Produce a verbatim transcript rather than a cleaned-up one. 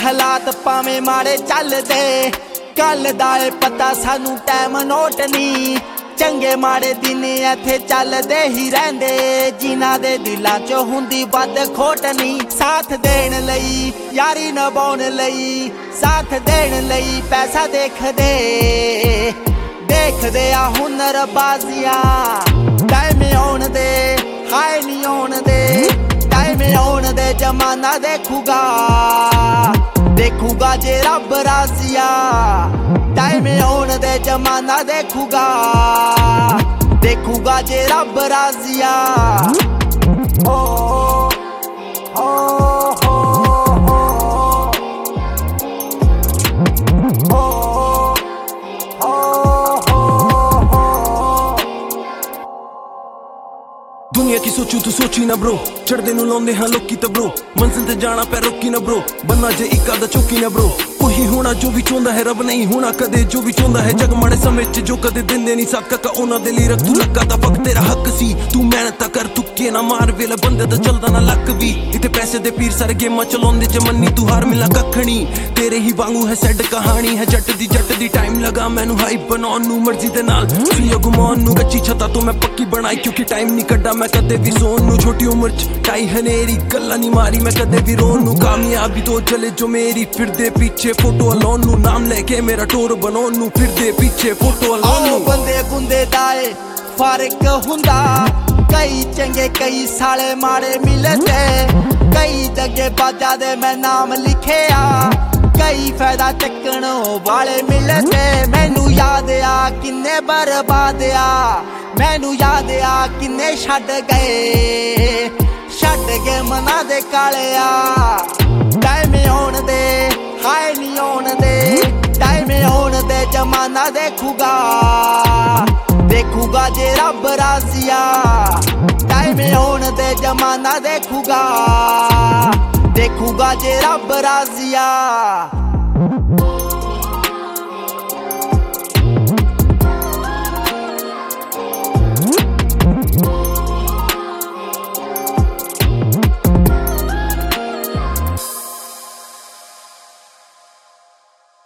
हालात भावें माड़े चलदे कल दा ए पता सानू टाइम नोट नी चंगे माड़े दिन इत्थे चलदे ही रहिंदे जिन्हां दे दिलां च हुंदी वध खोट नी साथ देण लई यारी निभाउण लई साथ देण लई पैसा देखदे देखदे आ हुनर बाजियां टाइम आउण दे हाय नी आउण दे टाइम आउण दे जमाना देखूगा देखूगा जे रब राजिया टाइम आउण दे जमाना देखूगा देखूगा जे रब राजिया ओ ओ ओ दुनिया की सोचू तू सोची ना ब्रो चढ़दे नू लाउंदे हां लोकी ते ब्रो मंजिल ते जाना पै रोकी ना ब्रो बनना जे इक आदा चौकी ना ब्रो ਉਹੀ ਹੋਣਾ ਜੋ ਵੀ ਚਾਹੁੰਦਾ ਹੈ ਰੱਬ ਨਹੀਂ ਹੋਣਾ ਕਦੇ ਜੋ ਵੀ ਚਾਹੁੰਦਾ ਹੈ ਜਗ ਮਾੜੇ ਸਮੇਂ ਚ ਜੋ ਕਦੇ ਦਿੰਦੇ ਨਹੀਂ ਸਾਥ ਕਾਕਾ ਉਹਨਾਂ ਦੇ ਲਈ ਰੱਖ ਤੂੰ ਲੱਗਾ ਤਾਂ ਵਕਤ ਤੇਰਾ ਹੱਕ ਸੀ ਤੂੰ ਮਿਹਨਤ ਤਾਂ ਕਰ ਤੁੱਕੇ ਨਾ ਮਾਰ ਵੇਲੇ ਬੰਦੇ ਦਾ ਚੱਲਦਾ ਨਾ ਲੱਕ ਵੀ ਇੱਥੇ ਪੈਸੇ ਦੇ ਪੀਰ ਸਾਰੇ ਗੇਮਾਂ ਚਲਾਉਂਦੇ ਚ ਮੰਨੀ ਤੂੰ ਹਾਰ ਮਿਲਾ ਕੱਖਣੀ ਤੇਰੇ ਹੀ ਵਾਂਗੂ ਹੈ ਸੈਡ ਕਹਾਣੀ ਹੈ ਜੱਟ ਦੀ ਜੱਟ ਦੀ ਟਾਈਮ ਲਗਾ ਮੈਨੂੰ ਹਾਈਪ ਬਣਾਉਣ ਨੂੰ ਮਰਜ਼ੀ ਦੇ ਨਾਲ ਫੀਲ ਗੁਮਾਉਣ ਨੂੰ ਕੱਚੀ ਛੱਤਾਂ ਤੋਂ ਮੈਂ ਪੱਕੀ ਬਣਾਈ ਕਿਉਂਕਿ ਟਾਈਮ ਨਹੀਂ ਕੱਢਾ ਮੈਂ ਕਦੇ ਵੀ ਸੋਣ ਨੂੰ ਛੋਟੀ ਉਮਰ ਚ ਟਾਈ ਹਨੇਰੀ ਗੱਲਾਂ ਨਹੀਂ ਮਾਰੀ ਮੈਂ ਕਦੇ ਵੀ ਰੋਣ ਨੂੰ ਕਾਮਯਾਬੀ ਤੋਂ ਚਲੇ ਜੋ ਮੇਰੀ ਫਿਰਦੇ ਪਿੱਛੇ ਫੋਟੋ ਅਲਾਉਣ ਨੂੰ ਨਾਮ ਲੈ ਕੇ ਮੇਰਾ ਟੋਰ ਬਣਾਉਣ ਨੂੰ ਫਿਰਦੇ ਪਿੱਛੇ ਫੋਟੋ ਅਲਾਉਣ ਨੂੰ ਬੰਦੇ ਬੁੰਦੇ ਦਾ ਏ ਫਰਕ ਹੁੰਦਾ ਕਈ ਚੰਗੇ ਕਈ ਸਾਲੇ ਮਾੜੇ ਮਿਲਦੇ ਕਈ ਜੱਗੇ ਬਾਜਾਂ ਦੇ ਮੈਂ ਨਾਮ ਲਿਖਿਆ ਕਈ ਫਾਇਦਾ ਚੱਕਣ ਵਾਲੇ ਮਿਲਦੇ ਮੈਨੂੰ ਯਾਦ ਆ ਕਿੰਨੇ ਬਰਬਾਦ ਆ ਮੈਨੂੰ ਯਾਦ ਆ ਕਿੰਨੇ ਛੱਡ ਗਏ ਛੱਡ ਕੇ ਮਨਾਂ ਦੇ ਕਾਲਿਆ ਟਾਈਮ ਆਉਣ ਦੇ ਹਾਏ ਨੀ ਆਉਣ ਦੇ ਟਾਈਮ ਆਉਣ ਦੇ ਜਮਾਨਾ ਦੇਖੂਗਾ ਦੇਖੂਗਾ ਜੇ ਰੱਬ ਰਾਜ਼ੀਆ ਟਾਈਮ ਆਉਣ ਦੇ ਜਮਾਨਾ ਦੇਖੂਗਾ ਦੇਖੂਗਾ ਜੇ ਰੱਬ ਰਾਜ਼ੀਆ।